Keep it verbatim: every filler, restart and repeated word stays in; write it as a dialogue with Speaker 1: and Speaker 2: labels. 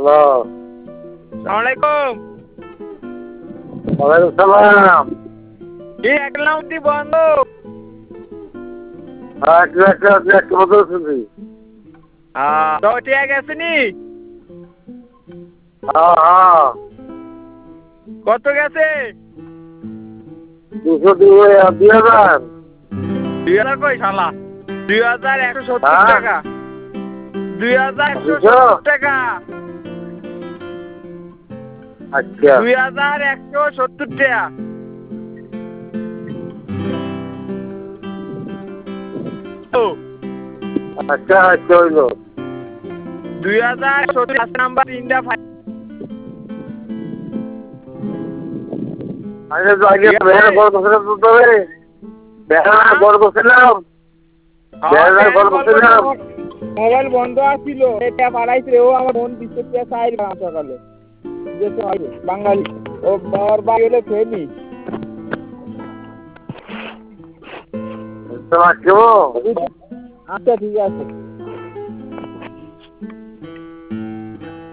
Speaker 1: Hello.
Speaker 2: সালাম আলাইকুম।
Speaker 1: ওয়ালাইকুম সালাম।
Speaker 2: কি একলা উঠি বন্ধ?
Speaker 1: হ্যাঁ একটু একটু একটু একটু মতো শুনছি।
Speaker 2: হ্যাঁ তো ঠিক আছে নি?
Speaker 1: হ্যাঁ হ্যাঁ।
Speaker 2: কত গেছে?
Speaker 1: দুশো দুই দুই হাজার।
Speaker 2: দুই হাজার কই শালা? দুই হাজার একশো সত্তর
Speaker 1: হ্যাঁ
Speaker 2: টাকা। দুই হাজার একশো
Speaker 1: দুশো।
Speaker 2: সত্তর টাকা।
Speaker 1: আচ্ছা
Speaker 2: দুই হাজার একশো সত্তর টাকা। ও
Speaker 1: আচ্ছা আচ্ছা হইলো।
Speaker 2: দুই হাজার সত্তর নাম্বার ইন্ডিয়া ফাইভ।
Speaker 1: আমি তো আগে বেহারা কল করছিলাম তো তবে বেহারা কল করছিলাম বেহারা কল করছিলাম।
Speaker 2: মোবাইল বন্ধ আছিল এটা পাঠাইছে ও আমার ফোন দিতে চাই না সকালে যেতে হয় বাঙালি ও বর বাড়ি হলে ফেনি
Speaker 1: তোমার কেমন?
Speaker 2: আচ্ছা ঠিক আছে।